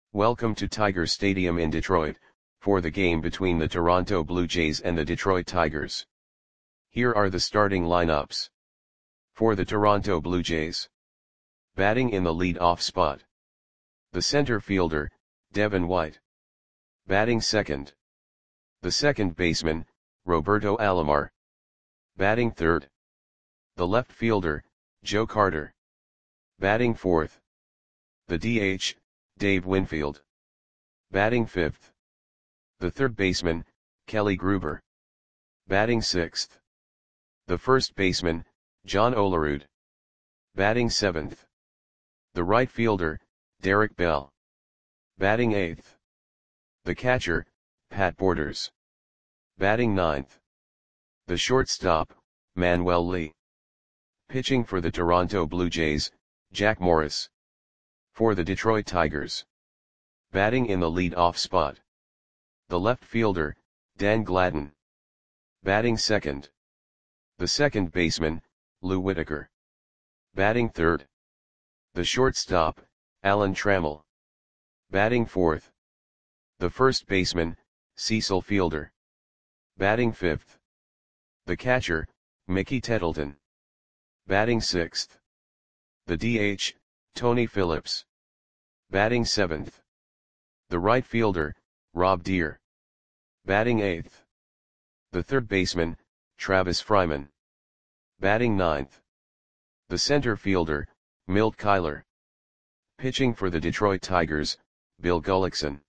Welcome to Tiger Stadium in Detroit, for the game between the Toronto Blue Jays and the Detroit Tigers. Here are the starting lineups. For the Toronto Blue Jays. Batting in the lead-off spot. The center fielder, Devin White. Batting second. The second baseman, Roberto Alomar. Batting third. The left fielder, Joe Carter. Batting fourth. The DH, Dave Winfield. Batting fifth. The third baseman, Kelly Gruber. Batting sixth. The first baseman, John Olerud. Batting seventh. The right fielder, Derek Bell. Batting eighth. The catcher, Pat Borders. Batting ninth. The shortstop, Manuel Lee. Pitching for the Toronto Blue Jays, Jack Morris. For the Detroit Tigers. Batting in the lead-off spot. The left fielder, Dan Gladden. Batting second. The second baseman, Lou Whitaker. Batting third. The shortstop, Alan Trammell. Batting fourth. The first baseman, Cecil Fielder. Batting fifth. The catcher, Mickey Tettleton. Batting sixth. The DH, Tony Phillips. Batting seventh. The right fielder, Rob Deere. Batting eighth. The third baseman, Travis Fryman. Batting ninth. The center fielder, Milt Kyler. Pitching for the Detroit Tigers, Bill Gullickson.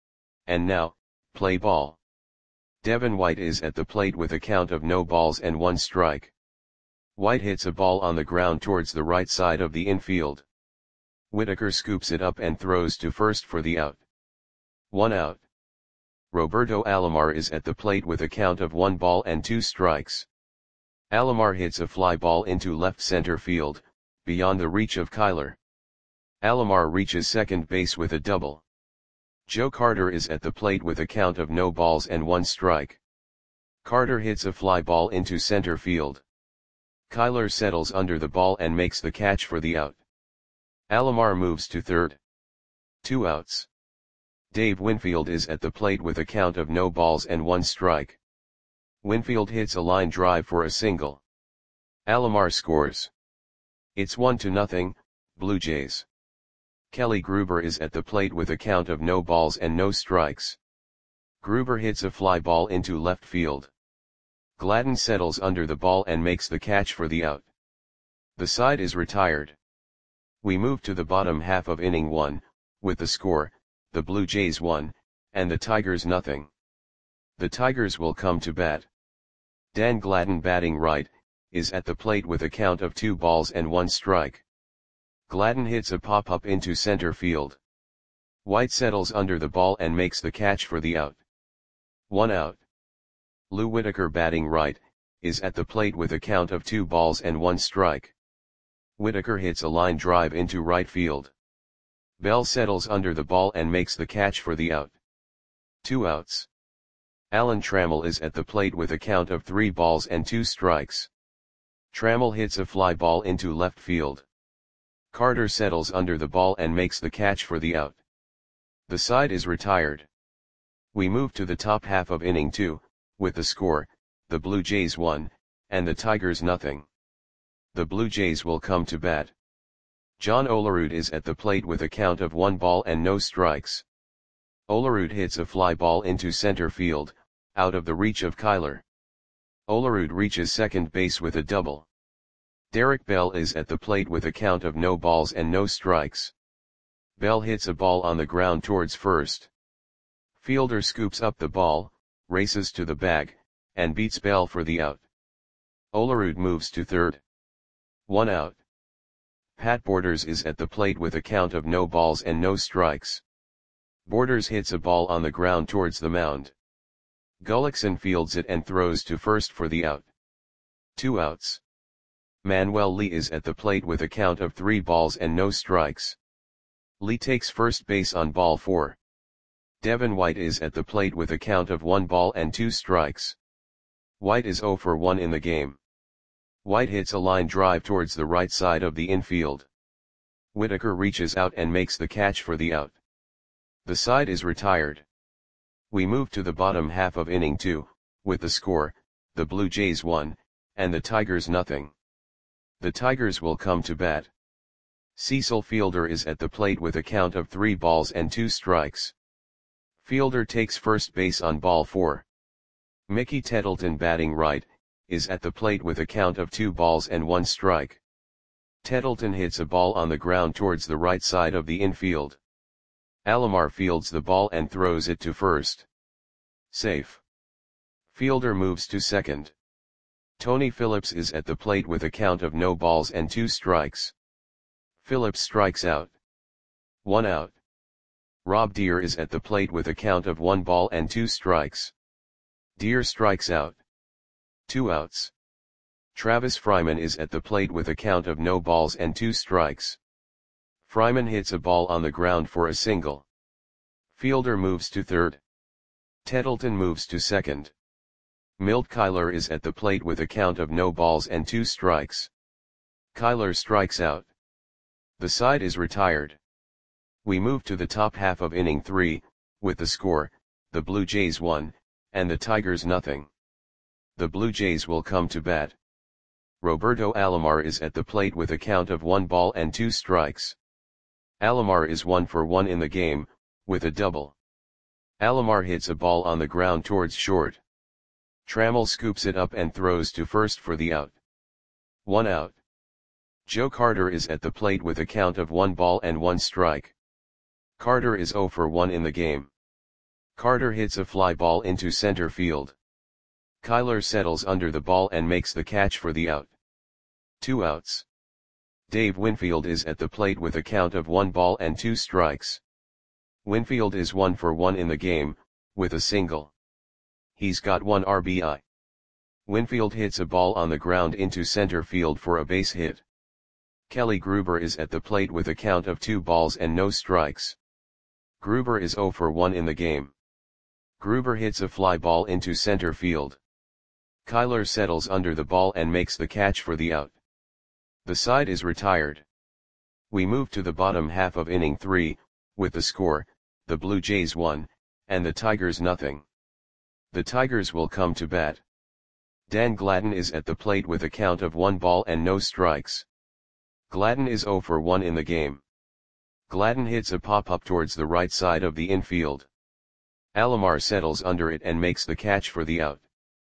And now, play ball. Devin White is at the plate with a count of no balls and one strike. White hits a ball on the ground towards the right side of the infield. Whitaker scoops it up and throws to first for the out. 1 out. Roberto Alomar is at the plate with a count of 1 ball and 2 strikes. Alomar hits a fly ball into left center field, beyond the reach of Kyler. Alomar reaches second base with a double. Joe Carter is at the plate with a count of no balls and 1 strike. Carter hits a fly ball into center field. Kyler settles under the ball and makes the catch for the out. Alomar moves to third. 2 outs. Dave Winfield is at the plate with a count of no balls and 1 strike. Winfield hits a line drive for a single. Alomar scores. It's 1-0, Blue Jays. Kelly Gruber is at the plate with a count of no balls and no strikes. Gruber hits a fly ball into left field. Gladden settles under the ball and makes the catch for the out. The side is retired. We move to the bottom half of inning 1, with the score, the Blue Jays 1, and the Tigers 0. The Tigers will come to bat. Dan Gladden, batting right, is at the plate with a count of 2 balls and 1 strike. Gladden hits a pop-up into center field. White settles under the ball and makes the catch for the out. 1 out. Lou Whitaker, batting right, is at the plate with a count of 2 balls and 1 strike. Whitaker hits a line drive into right field. Bell settles under the ball and makes the catch for the out. 2 outs. Alan Trammell is at the plate with a count of 3 balls and 2 strikes. Trammell hits a fly ball into left field. Carter settles under the ball and makes the catch for the out. The side is retired. We move to the top half of inning 2, with the score, the Blue Jays 1, and the Tigers 0. The Blue Jays will come to bat. John Olerud is at the plate with a count of 1 ball and no strikes. Olerud hits a fly ball into center field, out of the reach of Kyler. Olerud reaches second base with a double. Derek Bell is at the plate with a count of no balls and no strikes. Bell hits a ball on the ground towards first. Fielder scoops up the ball, races to the bag, and beats Bell for the out. Olerud moves to third. 1 out. Pat Borders is at the plate with a count of no balls and no strikes. Borders hits a ball on the ground towards the mound. Gullickson fields it and throws to first for the out. 2 outs. Manuel Lee is at the plate with a count of 3 balls and no strikes. Lee takes first base on ball 4. Devin White is at the plate with a count of 1 ball and 2 strikes. White is 0 for 1 in the game. White hits a line drive towards the right side of the infield. Whitaker reaches out and makes the catch for the out. The side is retired. We move to the bottom half of inning 2, with the score, the Blue Jays 1, and the Tigers nothing. The Tigers will come to bat. Cecil Fielder is at the plate with a count of 3 balls and 2 strikes. Fielder takes first base on ball 4. Mickey Tettleton, batting right, is at the plate with a count of 2 balls and 1 strike. Tettleton hits a ball on the ground towards the right side of the infield. Alomar fields the ball and throws it to first. Safe. Fielder moves to second. Tony Phillips is at the plate with a count of no balls and 2 strikes. Phillips strikes out. 1 out. Rob Deere is at the plate with a count of 1 ball and 2 strikes. Deere strikes out. 2 outs. Travis Fryman is at the plate with a count of no balls and 2 strikes. Fryman hits a ball on the ground for a single. Fielder moves to third. Tettleton moves to second. Milt Kyler is at the plate with a count of no balls and 2 strikes. Kyler strikes out. The side is retired. We move to the top half of inning 3, with the score, the Blue Jays 1, and the Tigers nothing. The Blue Jays will come to bat. Roberto Alomar is at the plate with a count of 1 ball and 2 strikes. Alomar is 1 for 1 in the game, with a double. Alomar hits a ball on the ground towards short. Trammell scoops it up and throws to first for the out. 1 out. Joe Carter is at the plate with a count of 1 ball and 1 strike. Carter is 0 for 1 in the game. Carter hits a fly ball into center field. Kyler settles under the ball and makes the catch for the out. 2 outs. Dave Winfield is at the plate with a count of 1 ball and 2 strikes. Winfield is 1 for 1 in the game, with a single. He's got 1 RBI. Winfield hits a ball on the ground into center field for a base hit. Kelly Gruber is at the plate with a count of 2 balls and no strikes. Gruber is 0 for 1 in the game. Gruber hits a fly ball into center field. Kyler settles under the ball and makes the catch for the out. The side is retired. We move to the bottom half of inning 3, with the score, the Blue Jays 1, and the Tigers nothing. The Tigers will come to bat. Dan Gladden is at the plate with a count of 1 ball and no strikes. Gladden is 0 for 1 in the game. Gladden hits a pop-up towards the right side of the infield. Alomar settles under it and makes the catch for the out.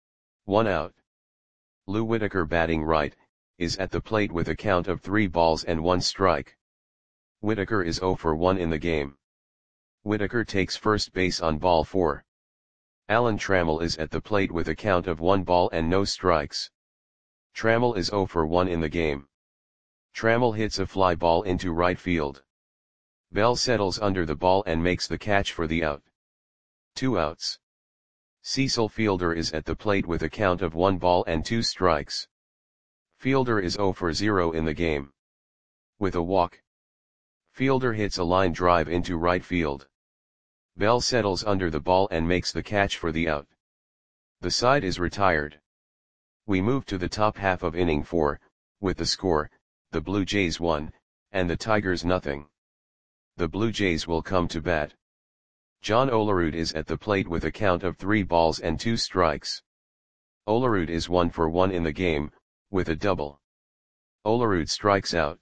1 out. Lou Whitaker, batting right, is at the plate with a count of 3 balls and 1 strike. Whitaker is 0 for 1 in the game. Whitaker takes first base on ball 4. Alan Trammell is at the plate with a count of 1 ball and no strikes. Trammell is 0 for 1 in the game. Trammell hits a fly ball into right field. Bell settles under the ball and makes the catch for the out. 2 outs. Cecil Fielder is at the plate with a count of 1 ball and 2 strikes. Fielder is 0 for 0 in the game. With a walk. Fielder hits a line drive into right field. Bell settles under the ball and makes the catch for the out. The side is retired. We move to the top half of inning 4, with the score, the Blue Jays 1, and the Tigers nothing. The Blue Jays will come to bat. John Olerud is at the plate with a count of 3 balls and 2 strikes. Olerud is 1 for 1 in the game, with a double. Olerud strikes out.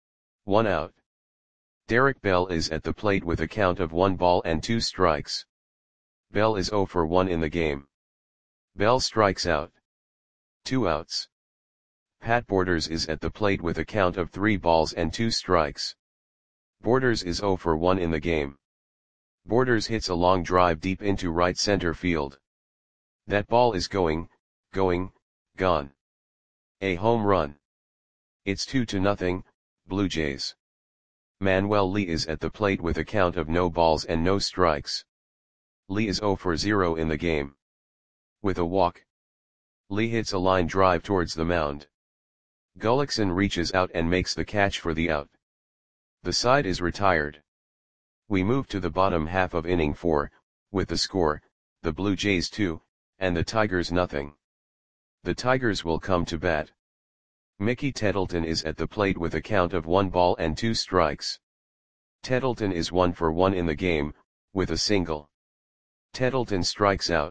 1 out. Derek Bell is at the plate with a count of 1 ball and 2 strikes. Bell is 0 for 1 in the game. Bell strikes out. 2 outs. Pat Borders is at the plate with a count of 3 balls and 2 strikes. Borders is 0 for 1 in the game. Borders hits a long drive deep into right center field. That ball is gone. A home run. It's 2-0, Blue Jays. Manuel Lee is at the plate with a count of no balls and no strikes. Lee is 0 for 0 in the game. With a walk. Lee hits a line drive towards the mound. Gullickson reaches out and makes the catch for the out. The side is retired. We move to the bottom half of inning 4, with the score, the Blue Jays 2, and the Tigers nothing. The Tigers will come to bat. Mickey Tettleton is at the plate with a count of 1 ball and 2 strikes. Tettleton is 1 for 1 in the game, with a single. Tettleton strikes out.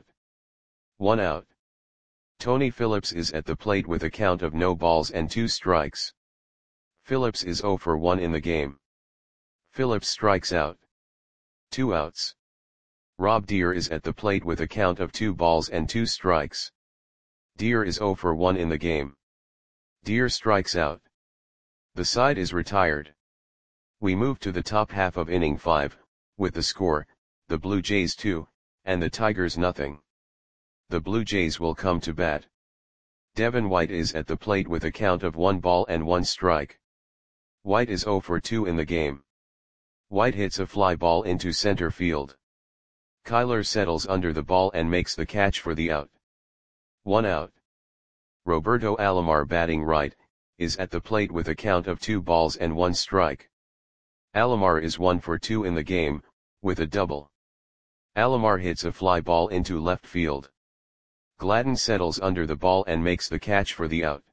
1 out. Tony Phillips is at the plate with a count of no balls and 2 strikes. Phillips is 0 for 1 in the game. Phillips strikes out. 2 outs. Rob Deere is at the plate with a count of 2 balls and 2 strikes. Deere is 0 for 1 in the game. Deere strikes out. The side is retired. We move to the top half of inning 5, with the score, the Blue Jays 2, and the Tigers nothing. The Blue Jays will come to bat. Devin White is at the plate with a count of 1 ball and 1 strike. White is 0 for 2 in the game. White hits a fly ball into center field. Kyler settles under the ball and makes the catch for the out. 1 out. Roberto Alomar, batting right, is at the plate with a count of 2 balls and 1 strike. Alomar is 1 for 2 in the game, with a double. Alomar hits a fly ball into left field. Gladden settles under the ball and makes the catch for the out.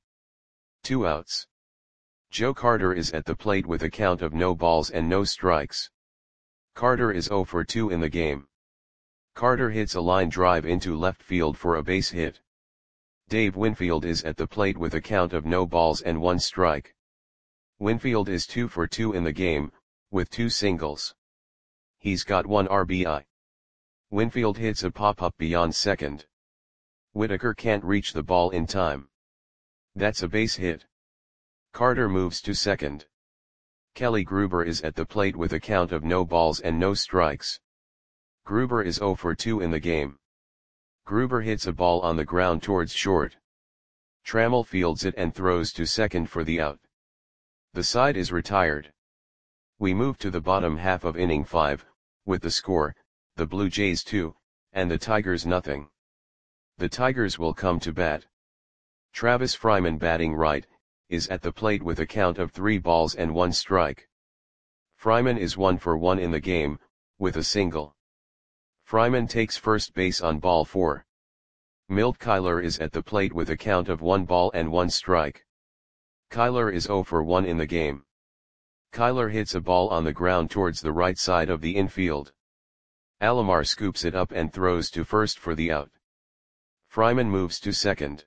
2 outs. Joe Carter is at the plate with a count of no balls and no strikes. Carter is 0 for 2 in the game. Carter hits a line drive into left field for a base hit. Dave Winfield is at the plate with a count of no balls and 1 strike. Winfield is 2 for 2 in the game, with 2 singles. He's got 1 RBI. Winfield hits a pop-up beyond second. Whitaker can't reach the ball in time. That's a base hit. Carter moves to second. Kelly Gruber is at the plate with a count of no balls and no strikes. Gruber is 0 for 2 in the game. Gruber hits a ball on the ground towards short. Trammell fields it and throws to second for the out. The side is retired. We move to the bottom half of inning 5, with the score, the Blue Jays 2, and the Tigers nothing. The Tigers will come to bat. Travis Fryman, batting right, is at the plate with a count of 3 balls and 1 strike. Fryman is 1 for 1 in the game, with a single. Fryman takes first base on ball 4. Milt Kyler is at the plate with a count of 1 ball and 1 strike. Kyler is 0 for 1 in the game. Kyler hits a ball on the ground towards the right side of the infield. Alomar scoops it up and throws to first for the out. Fryman moves to second.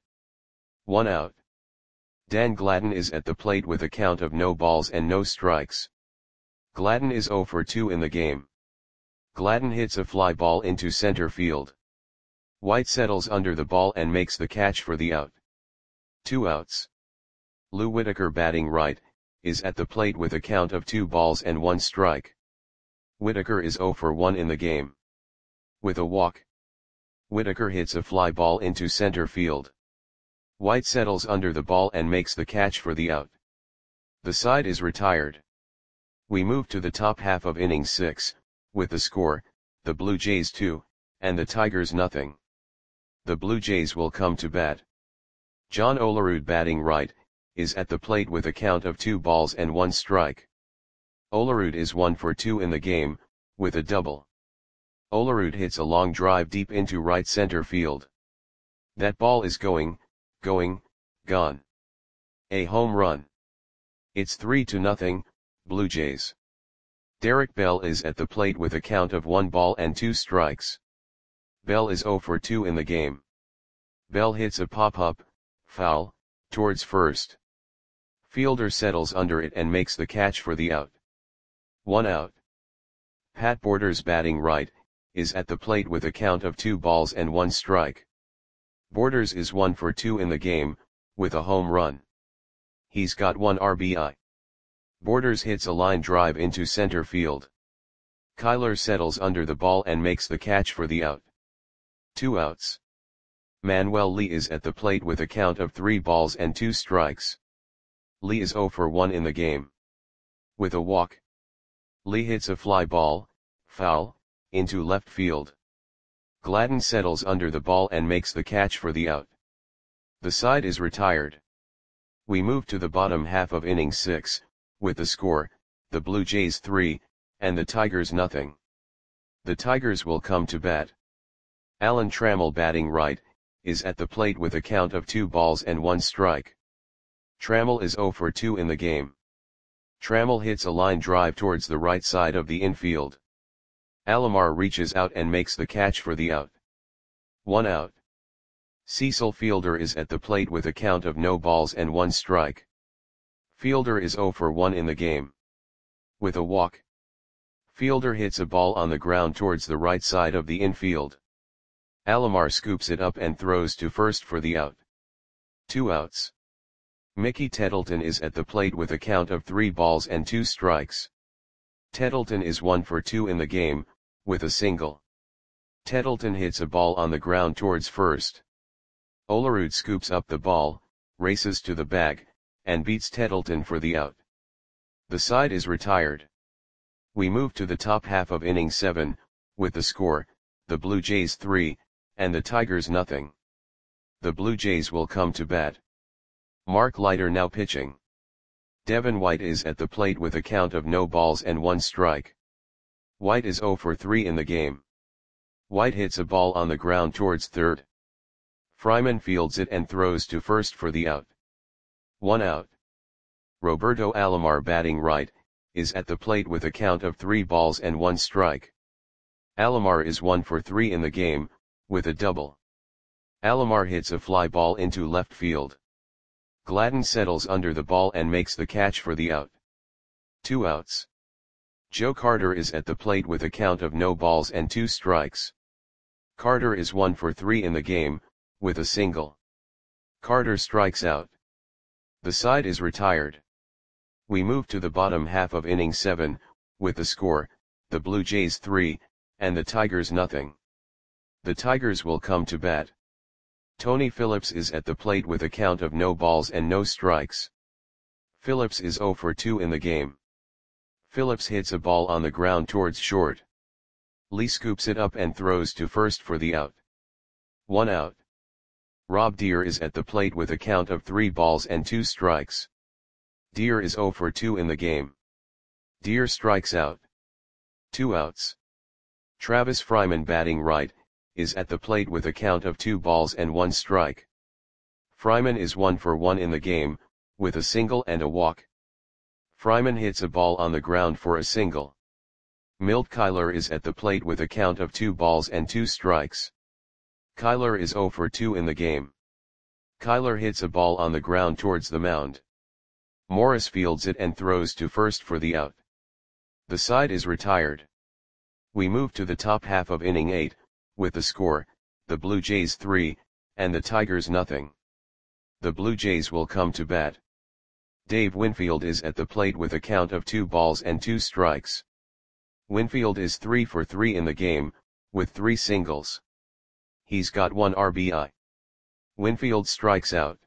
1 out. Dan Gladden is at the plate with a count of no balls and no strikes. Gladden is 0 for 2 in the game. Gladden hits a fly ball into center field. White settles under the ball and makes the catch for the out. 2 outs. Lou Whitaker, batting right, is at the plate with a count of 2 balls and 1 strike. Whitaker is 0 for 1 in the game. With a walk. Whitaker hits a fly ball into center field. White settles under the ball and makes the catch for the out. The side is retired. We move to the top half of inning 6, with the score, the Blue Jays 2, and the Tigers nothing. The Blue Jays will come to bat. John Olerud, batting right, is at the plate with a count of 2 balls and 1 strike. Olerud is 1 for 2 in the game, with a double. Olerud hits a long drive deep into right center field. That ball is gone. A home run. It's 3-0, Blue Jays. Derek Bell is at the plate with a count of 1 ball and 2 strikes. Bell is 0 for 2 in the game. Bell hits a pop-up, foul, towards first. Fielder settles under it and makes the catch for the out. 1 out. Pat Borders, batting right, is at the plate with a count of 2 balls and 1 strike. Borders is 1 for 2 in the game, with a home run. He's got 1 RBI. Borders hits a line drive into center field. Kyler settles under the ball and makes the catch for the out. 2 outs. Manuel Lee is at the plate with a count of 3 balls and 2 strikes. Lee is 0 for 1 in the game. With a walk. Lee hits a fly ball, foul, into left field. Gladden settles under the ball and makes the catch for the out. The side is retired. We move to the bottom half of inning 6, with the score, the Blue Jays 3, and the Tigers nothing. The Tigers will come to bat. Alan Trammell, batting right, is at the plate with a count of 2 balls and 1 strike. Trammell is 0 for 2 in the game. Trammell hits a line drive towards the right side of the infield. Alomar reaches out and makes the catch for the out. 1 out. Cecil Fielder is at the plate with a count of no balls and 1 strike. Fielder is 0 for 1 in the game. With a walk, Fielder hits a ball on the ground towards the right side of the infield. Alomar scoops it up and throws to first for the out. 2 outs. Mickey Tettleton is at the plate with a count of 3 balls and 2 strikes. Tettleton is 1 for 2 in the game, with a single. Tettleton hits a ball on the ground towards first. Olerud scoops up the ball, races to the bag, and beats Tettleton for the out. The side is retired. We move to the top half of inning 7, with the score, the Blue Jays 3, and the Tigers nothing. The Blue Jays will come to bat. Mark Leiter now pitching. Devin White is at the plate with a count of no balls and 1 strike. White is 0 for 3 in the game. White hits a ball on the ground towards third. Fryman fields it and throws to first for the out. 1 out. Roberto Alomar batting right, is at the plate with a count of 3 balls and 1 strike. Alomar is 1 for 3 in the game, with a double. Alomar hits a fly ball into left field. Gladden settles under the ball and makes the catch for the out. 2 outs. Joe Carter is at the plate with a count of no balls and 2 strikes. Carter is 1 for 3 in the game, with a single. Carter strikes out. The side is retired. We move to the bottom half of inning 7, with the score, the Blue Jays 3, and the Tigers nothing. The Tigers will come to bat. Tony Phillips is at the plate with a count of no balls and no strikes. Phillips is 0 for 2 in the game. Phillips hits a ball on the ground towards short. Lee scoops it up and throws to first for the out. 1 out. Rob Deere is at the plate with a count of 3 balls and 2 strikes. Deere is 0 for 2 in the game. Deere strikes out. 2 outs. Travis Fryman batting right, is at the plate with a count of 2 balls and 1 strike. Fryman is 1 for 1 in the game, with a single and a walk. Fryman hits a ball on the ground for a single. Milt Kyler is at the plate with a count of 2 balls and 2 strikes. Kyler is 0 for 2 in the game. Kyler hits a ball on the ground towards the mound. Morris fields it and throws to first for the out. The side is retired. We move to the top half of inning 8, with the score, the Blue Jays 3, and the Tigers nothing. The Blue Jays will come to bat. Dave Winfield is at the plate with a count of 2 balls and 2 strikes. Winfield is 3 for 3 in the game, with 3 singles. He's got 1 RBI. Winfield strikes out.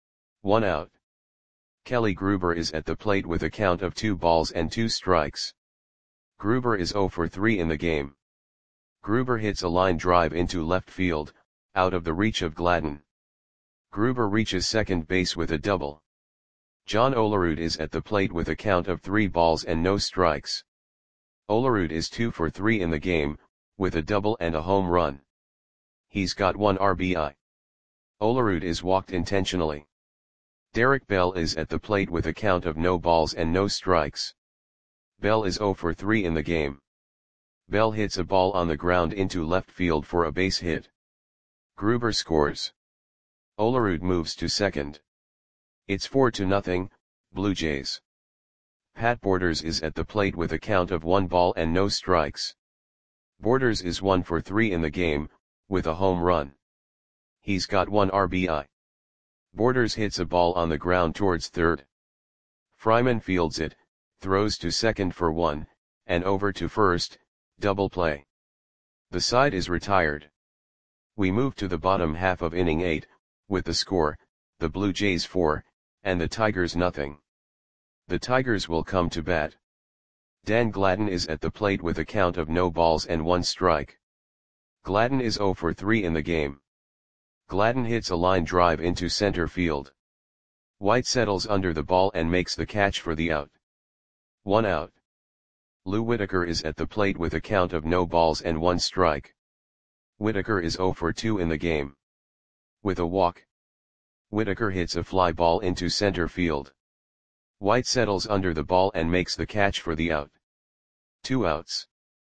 1 out. Kelly Gruber is at the plate with a count of 2 balls and 2 strikes. Gruber is 0 for 3 in the game. Gruber hits a line drive into left field, out of the reach of Gladden. Gruber reaches second base with a double. John Olerud is at the plate with a count of 3 balls and no strikes. Olerud is 2 for 3 in the game, with a double and a home run. He's got 1 RBI. Olerud is walked intentionally. Derek Bell is at the plate with a count of no balls and no strikes. Bell is 0 for 3 in the game. Bell hits a ball on the ground into left field for a base hit. Gruber scores. Olerud moves to second. It's 4-0, Blue Jays. Pat Borders is at the plate with a count of 1 ball and no strikes. Borders is 1 for 3 in the game, with a home run. He's got 1 RBI. Borders hits a ball on the ground towards third. Fryman fields it, throws to second for 1, and over to first, double play. The side is retired. We move to the bottom half of inning 8, with the score, the Blue Jays 4, and the Tigers nothing. The Tigers will come to bat. Dan Gladden is at the plate with a count of no balls and 1 strike. Gladden is 0 for 3 in the game. Gladden hits a line drive into center field. White settles under the ball and makes the catch for the out. 1 out. Lou Whitaker is at the plate with a count of no balls and 1 strike. Whitaker is 0 for 2 in the game. With a walk, Whitaker hits a fly ball into center field. White settles under the ball and makes the catch for the out. 2 outs.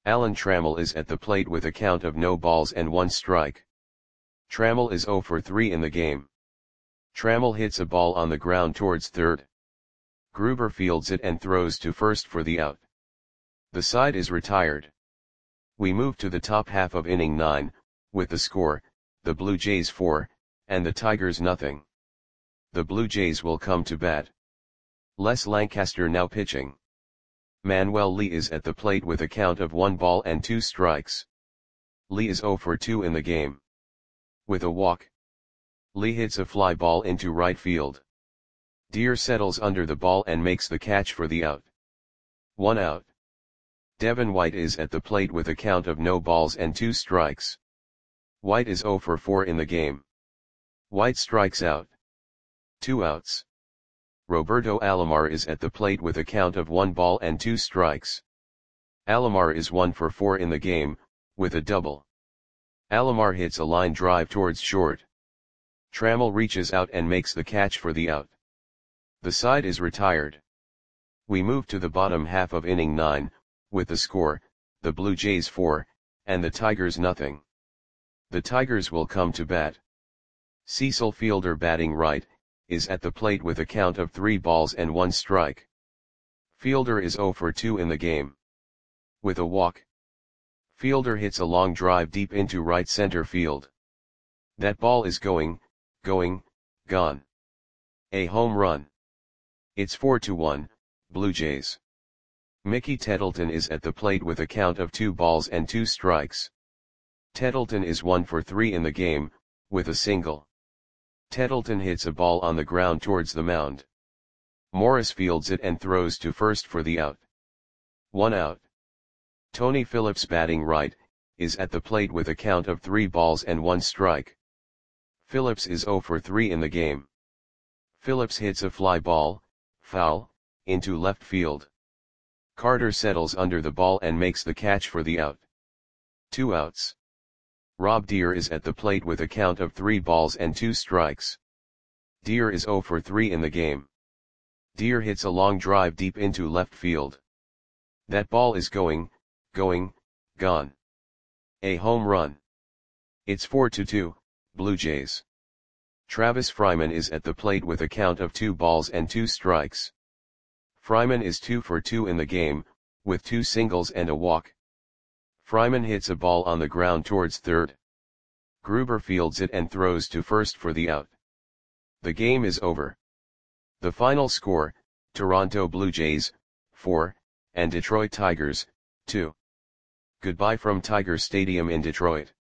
Alan Trammell is at the plate with a count of no balls and 1 strike. Trammell is 0 for 3 in the game. Trammell hits a ball on the ground towards third. Gruber fields it and throws to first for the out. The side is retired. We move to the top half of inning 9, with the score, the Blue Jays 4, and the Tigers nothing. The Blue Jays will come to bat. Les Lancaster now pitching. Manuel Lee is at the plate with a count of 1 ball and 2 strikes. Lee is 0 for 2 in the game. With a walk, Lee hits a fly ball into right field. Deer settles under the ball and makes the catch for the out. 1 out. Devin White is at the plate with a count of no balls and 2 strikes. White is 0 for 4 in the game. White strikes out. 2 outs. Roberto Alomar is at the plate with a count of 1 ball and 2 strikes. Alomar is 1 for 4 in the game, with a double. Alomar hits a line drive towards short. Trammell reaches out and makes the catch for the out. The side is retired. We move to the bottom half of inning 9, with the score, the Blue Jays 4, and the Tigers nothing. The Tigers will come to bat. Cecil Fielder batting right, is at the plate with a count of 3 balls and 1 strike. Fielder is 0 for 2 in the game. With a walk, Fielder hits a long drive deep into right center field. That ball is going, gone. A home run. It's 4-1, Blue Jays. Mickey Tettleton is at the plate with a count of 2 balls and 2 strikes. Tettleton is 1 for 3 in the game, with a single. Tettleton hits a ball on the ground towards the mound. Morris fields it and throws to first for the out. 1 out. Tony Phillips batting right, is at the plate with a count of 3 balls and 1 strike. Phillips is 0 for 3 in the game. Phillips hits a fly ball, foul, into left field. Carter settles under the ball and makes the catch for the out. 2 outs. Rob Deer is at the plate with a count of 3 balls and 2 strikes. Deer is 0 for 3 in the game. Deer hits a long drive deep into left field. That ball is going, gone. A home run. It's 4-2, Blue Jays. Travis Fryman is at the plate with a count of 2 balls and 2 strikes. Fryman is 2 for 2 in the game, with 2 singles and a walk. Fryman hits a ball on the ground towards third. Gruber fields it and throws to first for the out. The game is over. The final score, Toronto Blue Jays, 4, and Detroit Tigers, 2. Goodbye from Tiger Stadium in Detroit.